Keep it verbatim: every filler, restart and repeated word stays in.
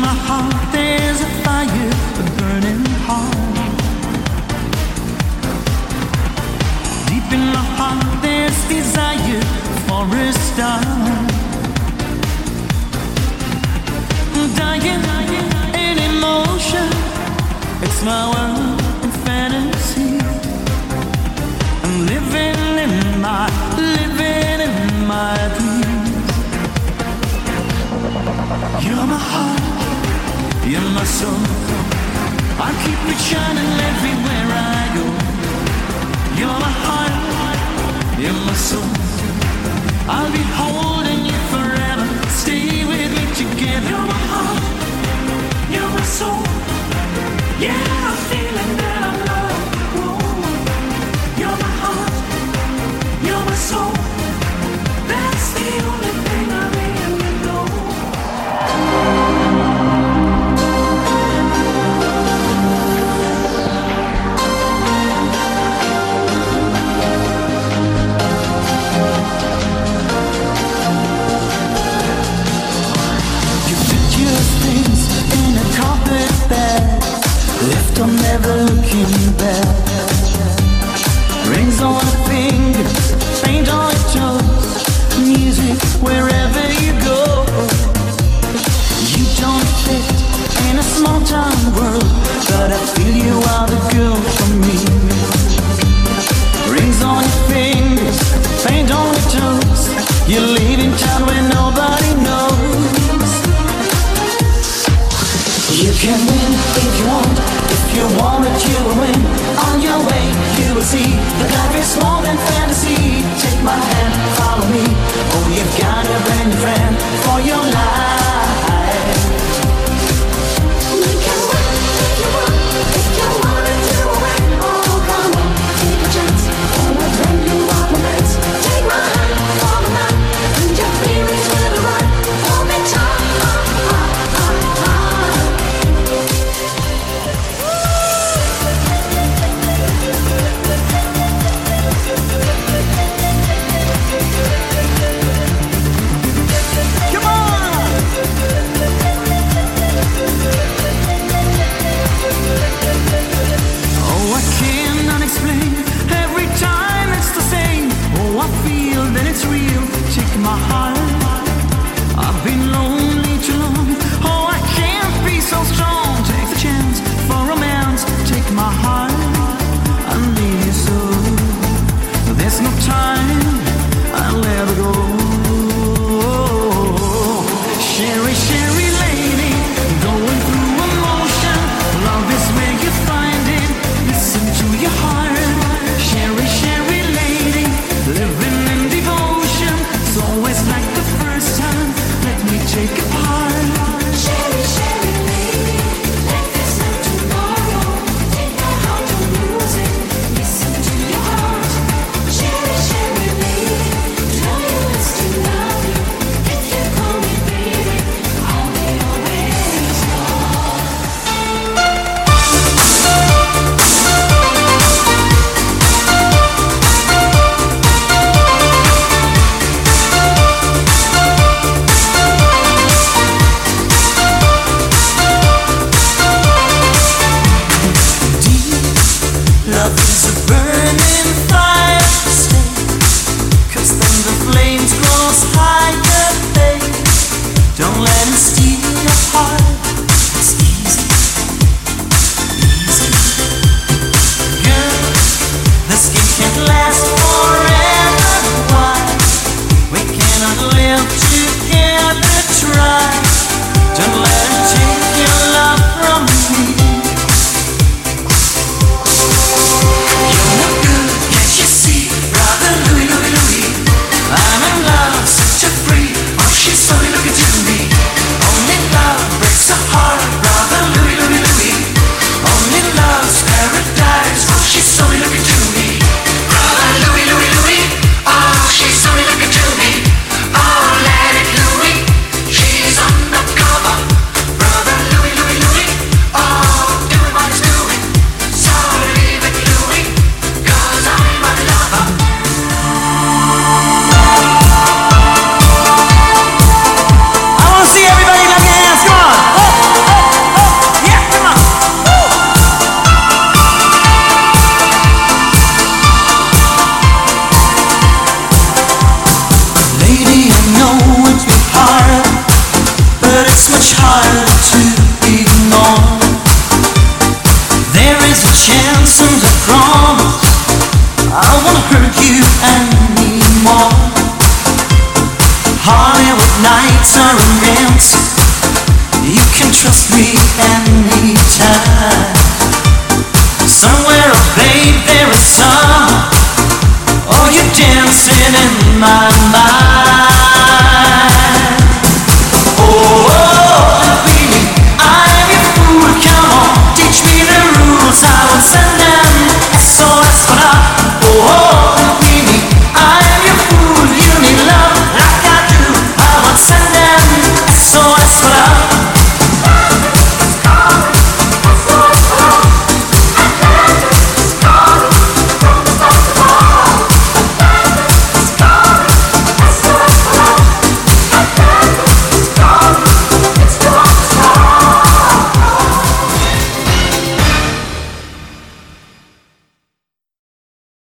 my heart there's a fire, a burning heart. Deep in my heart there's desire for a star. Dying in emotion, it's my world in fantasy. I'm living in my, living in my dreams. You're my heart, you're my soul. I keep it shining everywhere I go. You're my heart, you're my soul. I'll be holding you forever. Stay with me together. You're my heart, you're my soul. Yeah, I'm feeling that I'm loved. Whoa. You're my heart, you're my soul. That's the only thing I really know. Left on never looking back. Rings on a finger, paint on your toes. Music wherever you go. You don't fit in a small town world, but I feel you are the girl for me. Rings on your fingers, paint on your toes. You live in town where nobody knows. You can win if you want. If you want it, you will win. On your way, you will see that life is more than fantasy. Take my hand, follow me. Oh, you've got a brand new friend for your life. You can win if you want. If you want it, you will win. Oh, come on, take a chance. Oh, a brand new romance. Take my hand, follow mine, and your feelings will be right. Hold me tight. My heart, I've been lonely too long. Oh, I can't be so strong. Take the chance for romance. Take my heart, I need you so. There's no time, I'll let it go. Sherry, Sherry lady, going through emotion. Love is where you find it. Listen to your heart. Sherry, Sherry lady, living in devotion. It's always like the first time. Let me take a part. Sherry, Sherry lady, like there's no tomorrow. Take my heart, don't lose it. Listen to your heart. Sherry, Sherry much harder to ignore. There is a chance and a promise I won't hurt you anymore. Hollywood nights are immense. You can trust me anytime. Somewhere, oh babe, there is sun. Oh, you're dancing in my mind.